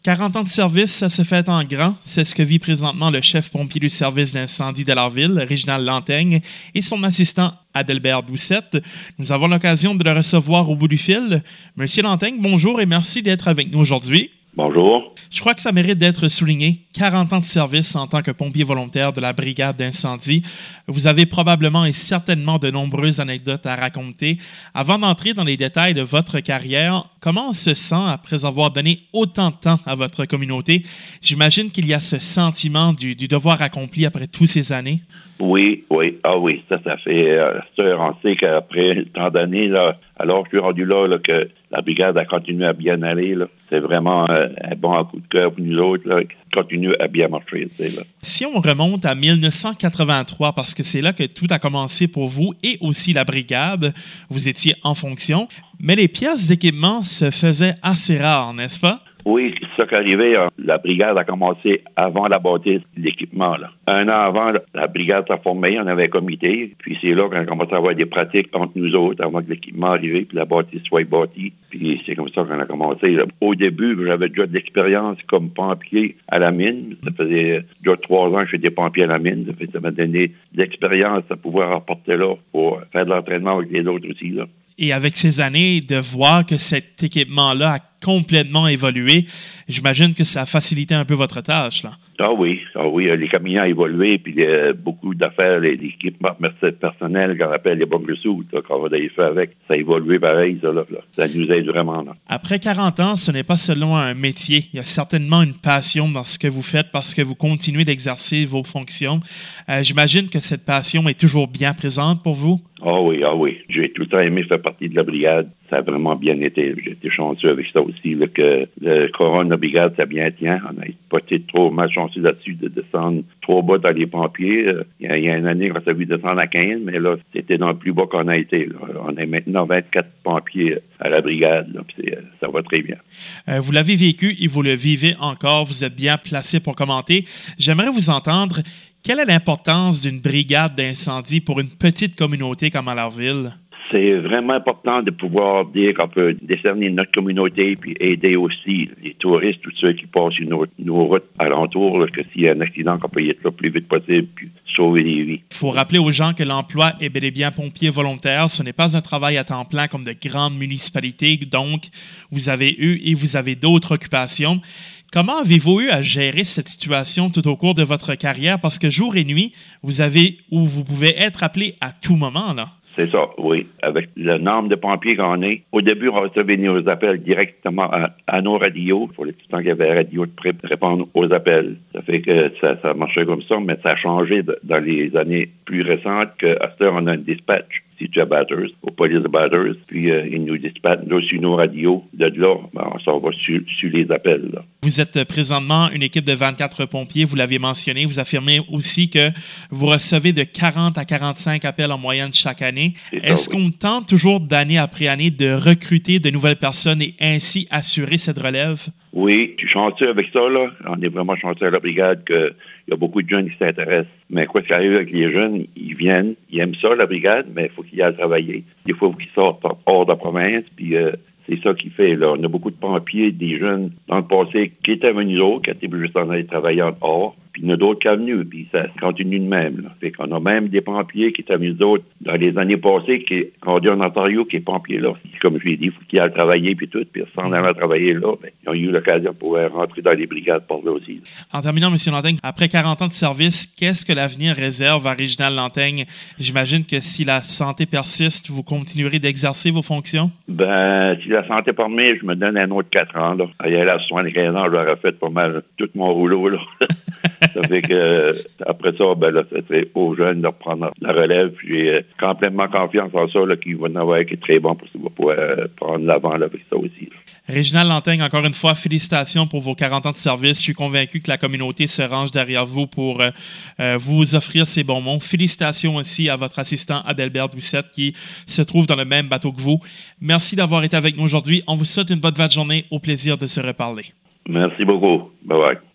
40 ans de service, ça se fait en grand. C'est ce que vit présentement le chef pompier du service d'incendie de Lorville, Réginald Lanteigne, et son assistant Adelbert Doucette. Nous avons l'occasion de le recevoir au bout du fil. Monsieur Lanteigne, bonjour et merci d'être avec nous aujourd'hui. Bonjour. Je crois que ça mérite d'être souligné. 40 ans de service en tant que pompier volontaire de la brigade d'incendie. Vous avez probablement et certainement de nombreuses anecdotes à raconter. Avant d'entrer dans les détails de votre carrière, comment on se sent après avoir donné autant de temps à votre communauté? J'imagine qu'il y a ce sentiment du devoir accompli après toutes ces années. Oui. Ah oui, ça fait... on sait qu'après tant d'années, là, alors je suis rendu là, que la brigade a continué à bien aller. Là. C'est vraiment un bon coup de cœur pour nous autres, là, qui continue à bien marcher. Là. Si on remonte à 1983, parce que c'est là que tout a commencé pour vous et aussi la brigade, vous étiez en fonction, mais les pièces d'équipement se faisaient assez rares, n'est-ce pas? Oui, c'est ça qui arrivait. La brigade a commencé avant la bâtisse de l'équipement. Là. Un an avant, la brigade s'est formée, on avait un comité. Puis c'est là qu'on a commencé à avoir des pratiques entre nous autres avant que l'équipement arrive, puis la bâtisse soit bâtie. Puis c'est comme ça qu'on a commencé. Là. Au début, j'avais déjà de l'expérience comme pompier à la mine. Ça faisait déjà 3 ans que j'étais pompier à la mine. Ça m'a donné de l'expérience à pouvoir apporter là pour faire de l'entraînement avec les autres aussi. Là. Et avec ces années, de voir que cet équipement-là a complètement évolué, j'imagine que ça a facilité un peu votre tâche, là. Ah oui, les camions ont évolué, puis beaucoup d'affaires, l'équipement personnel qu'on appelle les bunker suits, qu'on va d'ailleurs faire avec, ça a évolué pareil, ça nous aide vraiment. Là. Après 40 ans, ce n'est pas seulement un métier, il y a certainement une passion dans ce que vous faites parce que vous continuez d'exercer vos fonctions. J'imagine que cette passion est toujours bien présente pour vous? Ah oui. J'ai tout le temps aimé faire partie de la brigade. Ça a vraiment bien été. J'ai été chanceux avec ça aussi, là, que le couronne de la brigade, ça bien tient. On n'a pas été trop mal chanceux là-dessus de descendre trop bas dans les pompiers. Il y a une année qu'on s'est vu descendre à 15, mais là, c'était dans le plus bas qu'on a été. Là. On est maintenant 24 pompiers à la brigade. Là, puis ça va très bien. Vous l'avez vécu et vous le vivez encore. Vous êtes bien placé pour commenter. J'aimerais vous entendre. Quelle est l'importance d'une brigade d'incendie pour une petite communauté comme à Lorville? C'est vraiment important de pouvoir dire qu'on peut décerner notre communauté puis aider aussi les touristes, tous ceux qui passent sur nos routes alentours, là, que s'il y a un accident, qu'on peut y être là le plus vite possible puis sauver des vies. Il faut rappeler aux gens que l'emploi est bel et bien pompier volontaire. Ce n'est pas un travail à temps plein comme de grandes municipalités. Donc, vous avez eu et vous avez d'autres occupations. Comment avez-vous eu à gérer cette situation tout au cours de votre carrière? Parce que jour et nuit, vous pouvez être appelé à tout moment, là. C'est ça, oui. Avec le nombre de pompiers qu'on est, au début, on recevait nos appels directement à nos radios. Il fallait tout le temps qu'il y avait un radio de répondre aux appels. Ça fait que ça marchait comme ça, mais ça a changé dans les années plus récentes qu'à cette heure, on a un dispatch. Situé à Bathurst, au police de Bathurst, puis ils nous dispatchent sur nos radios. De là, on s'en va sur les appels. Là. Vous êtes présentement une équipe de 24 pompiers, vous l'aviez mentionné. Vous affirmez aussi que vous recevez de 40 à 45 appels en moyenne chaque année. Est-ce qu'on tente toujours d'année après année de recruter de nouvelles personnes et ainsi assurer cette relève? Oui, je suis chanceux avec ça, là. On est vraiment chanceux à la brigade qu'il y a beaucoup de jeunes qui s'intéressent. Mais quoi qu'il arrive avec les jeunes, ils viennent, ils aiment ça, la brigade, mais il faut qu'ils aillent travailler. Des fois, il faut qu'ils sortent hors de la province, puis c'est ça qui fait, là. On a beaucoup de pompiers, des jeunes dans le passé qui étaient venus d'autres, qui étaient juste en aller travailler en dehors. Puis il y en a d'autres qui sont venus, puis ça continue de même. Là. Fait qu'on a même des pompiers qui étaient venus d'autres dans les années passées, qu'on dit en Ontario, qui est pompier là. Comme je l'ai dit, il faut qu'ils aillent travailler, puis tout. Puis s'en allant travailler là, ben, ils ont eu l'occasion de pouvoir rentrer dans les brigades par là aussi. Là. En terminant, M. Lanteigne, après 40 ans de service, qu'est-ce que l'avenir réserve à Réginald Lanteigne? J'imagine que si la santé persiste, vous continuerez d'exercer vos fonctions? Ben, si la santé permet, je me donne un autre 4 ans. Là. Il y a 75 ans, j'aurais fait pas mal tout mon rouleau. Là. Ça fait que après ça, ben là, ça serait aux jeunes de reprendre la relève. J'ai complètement confiance en ça, là, qu'il va en avoir qui est très bon pour pouvoir prendre l'avant là, avec ça aussi. Là. Réginald Lanteigne, encore une fois, félicitations pour vos 40 ans de service. Je suis convaincu que la communauté se range derrière vous pour vous offrir ces bons mots. Félicitations aussi à votre assistant Adelbert Doucette qui se trouve dans le même bateau que vous. Merci d'avoir été avec nous aujourd'hui. On vous souhaite une bonne journée. Au plaisir de se reparler. Merci beaucoup. Bye bye.